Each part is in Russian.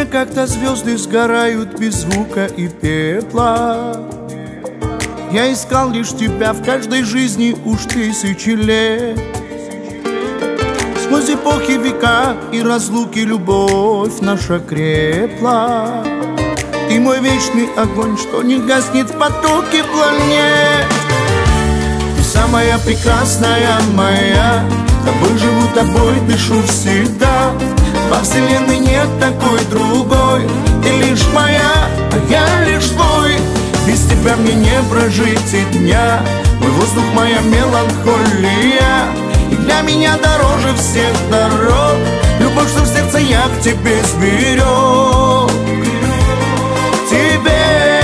как-то звезды сгорают без звука и пепла. Я искал лишь тебя в каждой жизни уж тысячи лет. Сквозь эпохи, века и разлуки любовь наша крепла. Ты мой вечный огонь, что не гаснет в потоке планет. Ты самая прекрасная моя, тобой живу, тобой дышу всегда. Во вселенной нет такой другой. Ты лишь моя, а я лишь твой. Без тебя мне не прожить и дня. Мой воздух, моя меланхолия. И для меня дороже всех дорог любовь, что в сердце я к тебе сберег. К тебе.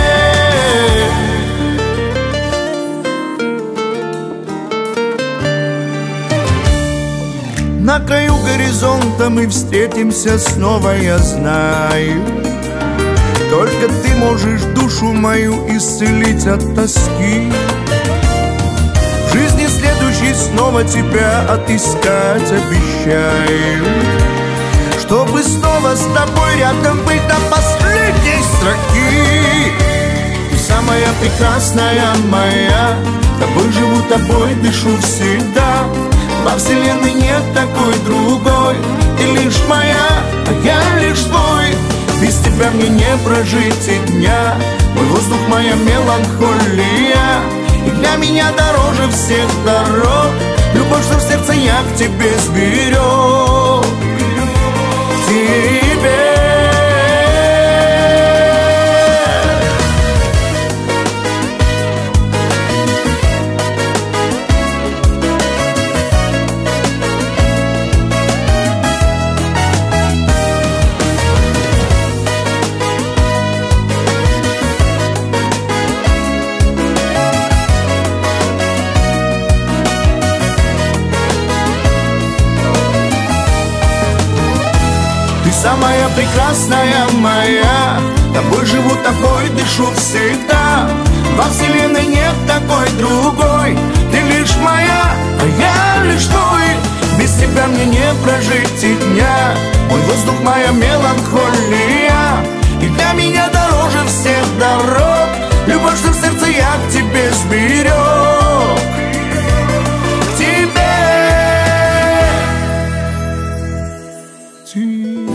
На краю горизонта мы встретимся снова, я знаю. Только ты можешь душу мою исцелить от тоски. В жизни следующей снова тебя отыскать обещаю, чтобы снова с тобой рядом быть до последней строки. Ты самая прекрасная моя, тобой живу, тобой дышу всегда. Во вселенной нет такой другой. Ты лишь моя, а я лишь твой. Без тебя мне не прожить и дня. Мой воздух, моя меланхолия. И для меня дороже всех дорог любовь, что в сердце я к тебе сберег. К тебе. Самая прекрасная моя, тобой живу, тобой дышу всегда. Во вселенной нет такой другой. Ты лишь моя, а я лишь твой. Без тебя мне не прожить и дня. Мой воздух, моя меланхолия. И для меня дороже всех дорог любовь, что в сердце я к тебе сберег. К тебе.